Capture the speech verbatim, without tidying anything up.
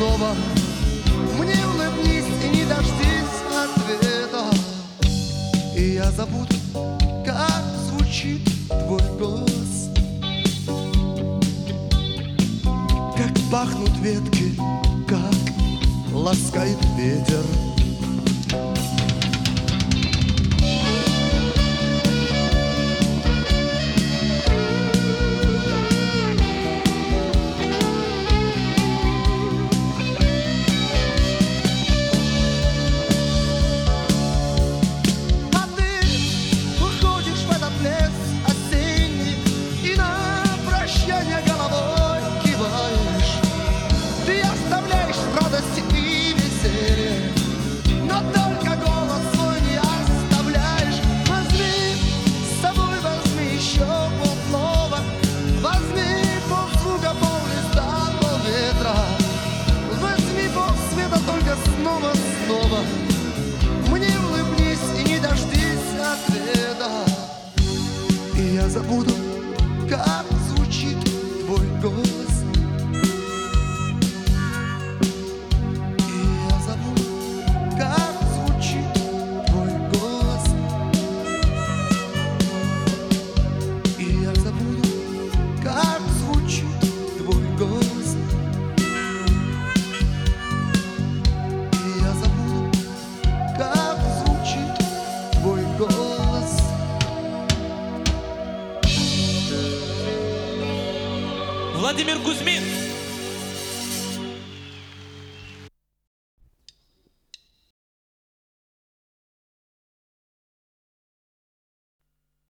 снова. Мне улыбнись и не дождись ответа, и я забуду, как звучит твой голос, как пахнут ветки, как ласкает ветер. Снова, снова мне улыбнись и не дождись ответа, и я забуду, как звучит твой голос, и я забуду, как звучит твой голос, и я забуду, как звучит твой голос. Владимир Кузьмин.